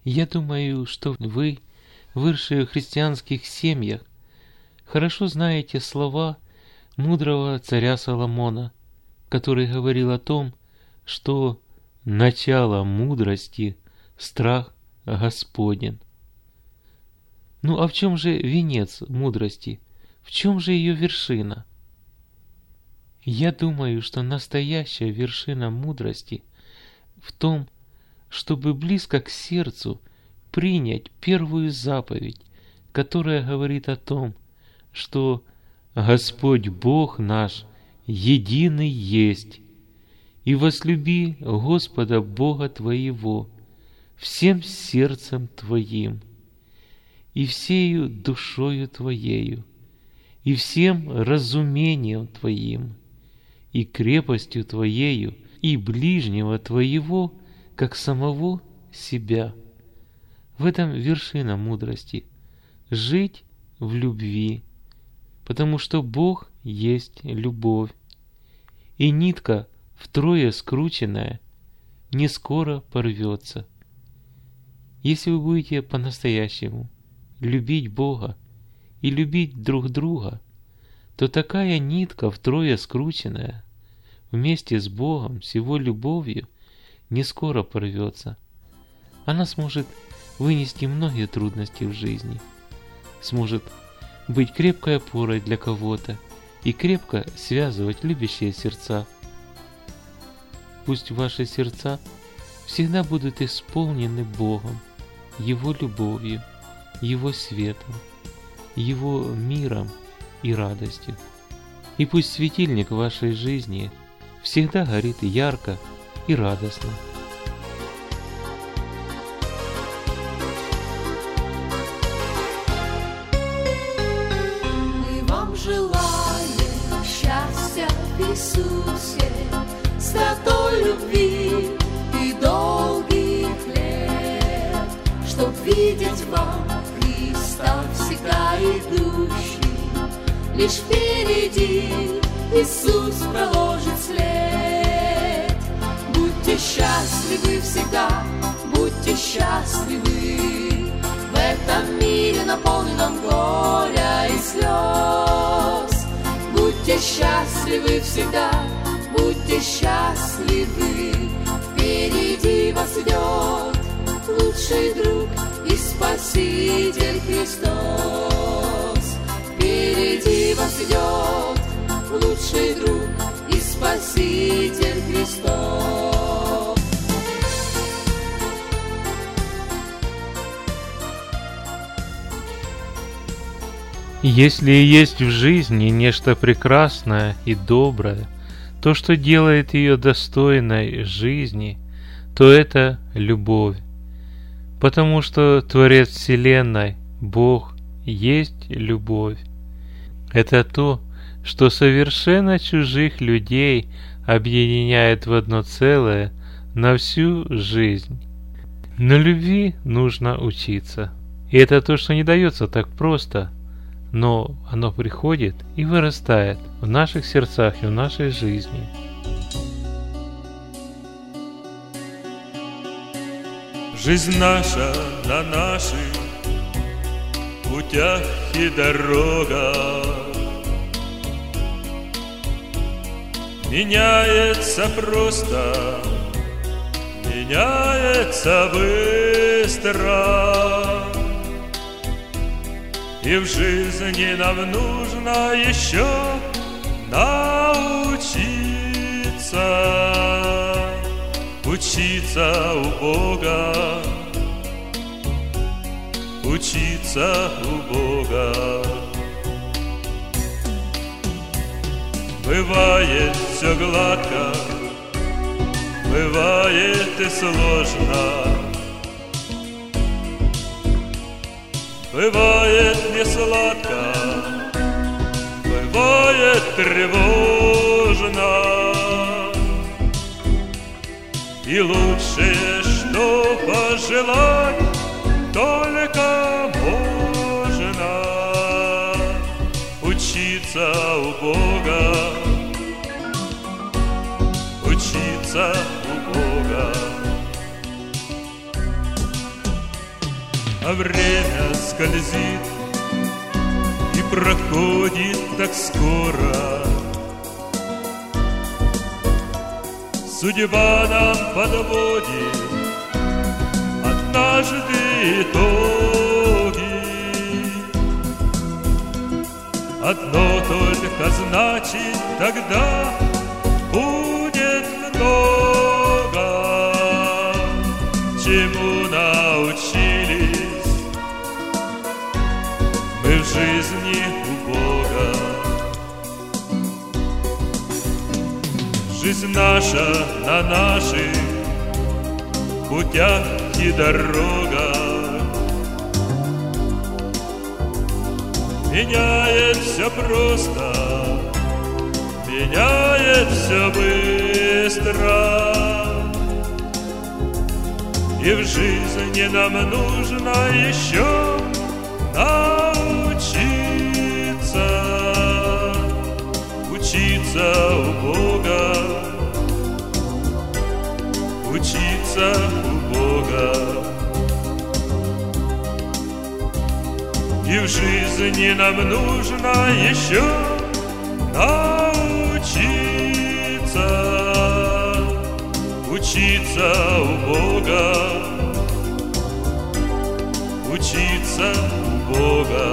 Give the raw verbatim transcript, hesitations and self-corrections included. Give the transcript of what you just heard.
Я думаю, что вы, выросшие в христианских семьях, хорошо знаете слова мудрого царя Соломона, который говорил о том, что начало мудрости — страх Господен. Ну а в чем же венец мудрости? В чем же ее вершина? Я думаю, что настоящая вершина мудрости в том, чтобы близко к сердцу принять первую заповедь, которая говорит о том, что Господь Бог наш единый есть, и возлюби Господа Бога твоего всем сердцем твоим, и всею душою твоею, и всем разумением твоим, и крепостью твоею, и ближнего твоего, как самого себя. В этом вершина мудрости — жить в любви, потому что Бог есть любовь, и нитка, втрое скрученная, не скоро порвется. Если вы будете по-настоящему любить Бога и любить друг друга, то такая нитка, втрое скрученная, вместе с Богом, с Его любовью, не скоро порвется. Она сможет вынести многие трудности в жизни, сможет быть крепкой опорой для кого-то и крепко связывать любящие сердца. Пусть ваши сердца всегда будут исполнены Богом, Его любовью, Его светом, Его миром и радостью. И пусть светильник вашей жизни всегда горит ярко и радостно. Мы вам желаем счастья в Иисусе, святой любви и долгих лет, чтоб видеть вам Христа всегда идущий, лишь впереди Иисус проложит след. Будьте счастливы всегда, будьте счастливы в этом мире, наполненном горя и слез. Будьте счастливы всегда, будьте счастливы, впереди вас идет лучший друг и Спаситель Христос. Впереди вас идет лучший друг и Спаситель Христос. Если есть в жизни нечто прекрасное и доброе, то, что делает ее достойной жизни, то это любовь. Потому что Творец Вселенной, Бог, есть любовь. Это то, что совершенно чужих людей объединяет в одно целое на всю жизнь. На любви нужно учиться. И это то, что не дается так просто, но оно приходит и вырастает в наших сердцах и в нашей жизни. Жизнь наша на наших путях и дорогах меняется просто, меняется быстро. И в жизни нам нужно еще научиться, учиться у Бога, учиться у Бога. Бывает все гладко, бывает и сложно, бывает не сладко, бывает тревожно. И лучшее, что пожелать, только можно учиться у Бога, учиться у Бога. а время скользит и проходит так скоро. Судьба нам подводит однажды итоги. Одно только значит тогда будет много, чему научились мы в жизни у Бога. Жизнь наша на наших путях и дорогах меняет все просто, меняет все быстро. И в жизни нам нужно еще научиться, учиться у Бога, учиться у Бога. И в жизни нам нужно еще научиться, учиться у Бога, учиться у Бога.